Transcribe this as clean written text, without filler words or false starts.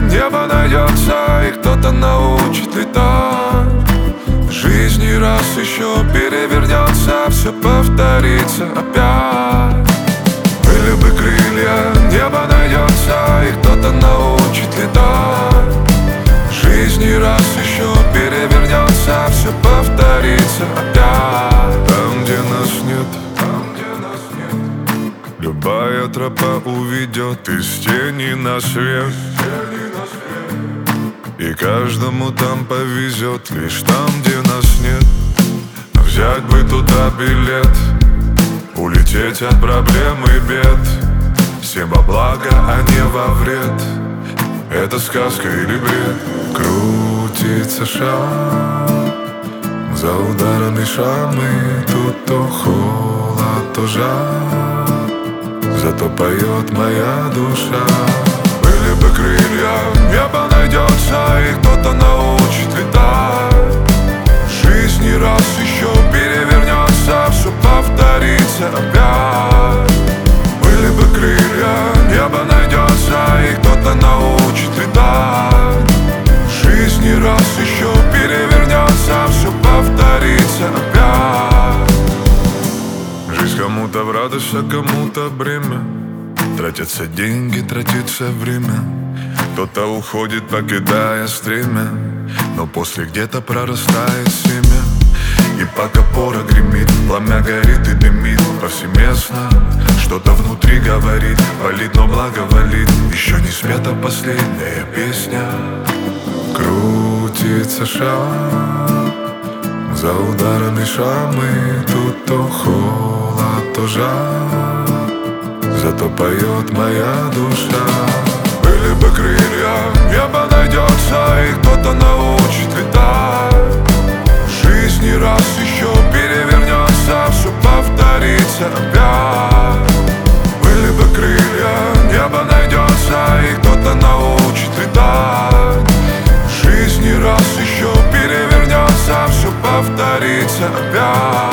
небо найдется, и кто-то научит летать. В жизни раз еще перевернется, все повторится опять. Были бы крылья, небо найдется, и кто-то научит летать. В жизни раз еще перевернется, все повторится опять. Там, где нас нет, любая тропа уведет из тени на свет. И каждому там повезет, лишь там, где нас нет. Взять бы туда билет, улететь от проблем и бед. Всем во благо, а не во вред. Это сказка или бред? Крутится шар, за ударами шрамы. Тут то холод, то жар, зато поет моя душа. Были бы крылья, небо найдется, и кто-то научит летать. В жизни раз еще перевернется, все повторится опять. Были бы крылья, небо найдется, и кто-то научит летать. В жизни раз еще перевернется, все повторится опять. Жизнь кому-то в радость, а кому-то бремя. Тратятся деньги, тратится время. Кто-то уходит, покидая стремя, но после где-то прорастает семя. И пока пора гремит, пламя горит и дымит повсеместно. Что-то внутри говорит, палит, но благоволит. Еще не спета последняя песня. Крутится шар, за ударами шрамы. Тут то холод, то жар, зато поет моя душа. Были бы крылья, небо найдется, и кто-то научит летать. В жизни раз еще перевернется, все повторится опять. Были бы крылья, небо найдется, и кто-то научит летать. В жизни раз еще перевернется, все повторится опять.